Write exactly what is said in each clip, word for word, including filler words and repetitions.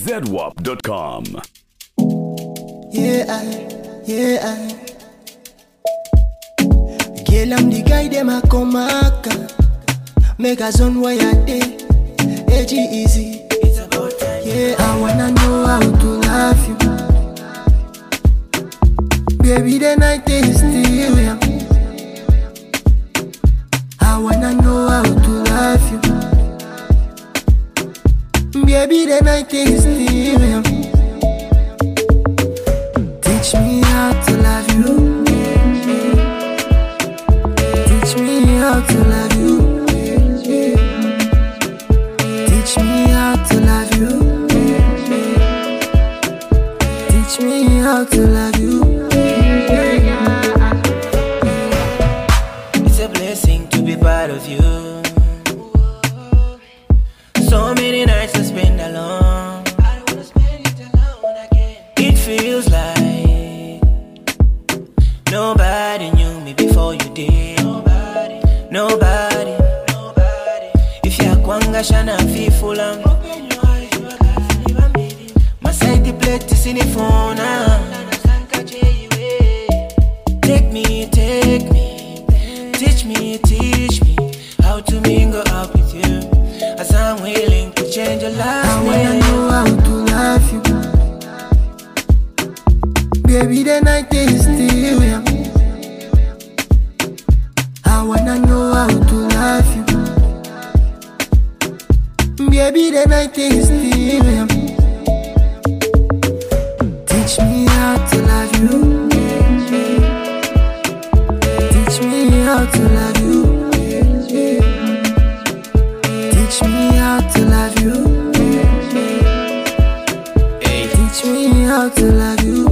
zedwap dot com. Yeah, I, yeah, I. Girl, I'm the guy dem a come aka. Make a zone where I day. Edgy easy. It's about time. Yeah, I wanna know how to love you. Baby, the night is still young. I wanna know how to love you. Baby, the night is still young. Teach me how to love you. Teach me how to love you. Teach me how to love you. Teach me how to love you. It's a blessing to be part of you. So many nights I spend alone. I don't wanna spend it alone again. It feels like nobody knew me before you did. Nobody, nobody, nobody. If you're kwanga shana fifulam, open your eyes, you are laughing, you are meeting. My side the plate is in the phone. Take me, take me, teach me, teach me how to mingle up with you. As I'm willing to change your life. I wanna know how to love you. Baby, the night is still young. I wanna know how to love you. Baby, the night is still young. Teach me how to love you. Teach me how to love you. Teach me how to love you. Hey. Teach me how to love you.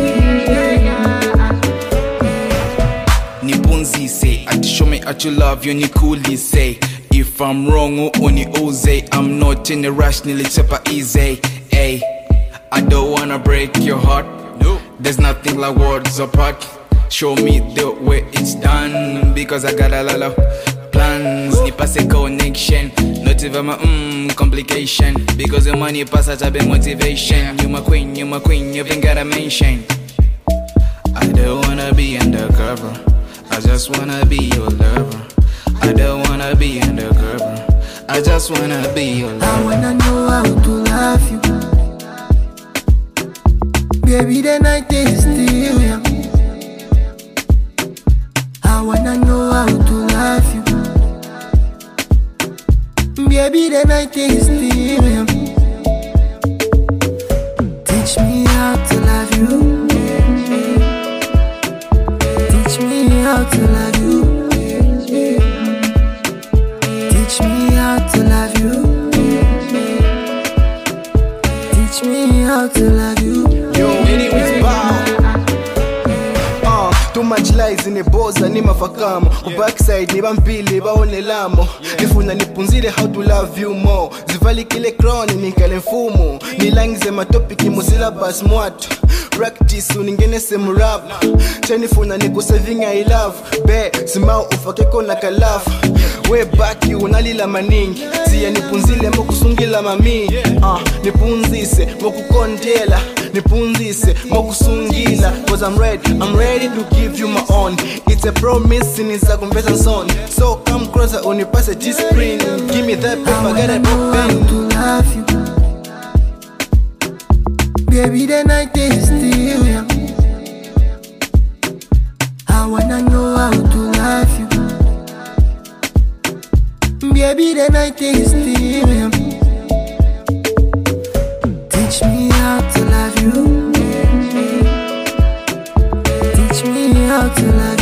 Nipunzi say, I show me how to love you. Ni coolly say, if I'm wrong, only oze. I'm not in a rush, nearly super easy. Hey, I don't wanna break your heart. No, there's nothing like words apart. Show me the way it's done, because I got a lot of plans. Ni pass a connection, not even my mm, complication. Because the money pass a big motivation. You my queen, you my queen, you ain't gotta mention. I don't wanna be undercover, I just wanna be your lover. I don't wanna be undercover, I just wanna be your lover. I wanna know how to love you. Baby, the night is still young. I wanna know how to love you. Baby, the night is still young. Teach me how to love you. Teach me how to love you. Teach me how to love you. Teach me how to love you. Yo, anyways, bow. Uh, too much lies in a boza ni mafakamo. Ku backside ni bampili baonelamo. Nifuna nipunzile how to love you more. Zivali kile crown nikale mfumo. Nilangize matopiki musyllabus mwatu. Practice uningene semu rap. Chanifuna niku saving I love. Be, simao ufakeko na kalafu. Way back you unalila maningi. Siya nipunzile mokusungila mami. uh, Nipunzise mokukondela. Nipunzise mokusungila. Cause I'm ready, I'm ready to give you my own. It's a promise in a confession song. So come closer on your pass a G-screen. Give me that paper, get a pen to love you. Baby, the night is still young. I wanna know how to love you. Baby, the night is still young. Teach me how to love you. Teach me how to love you.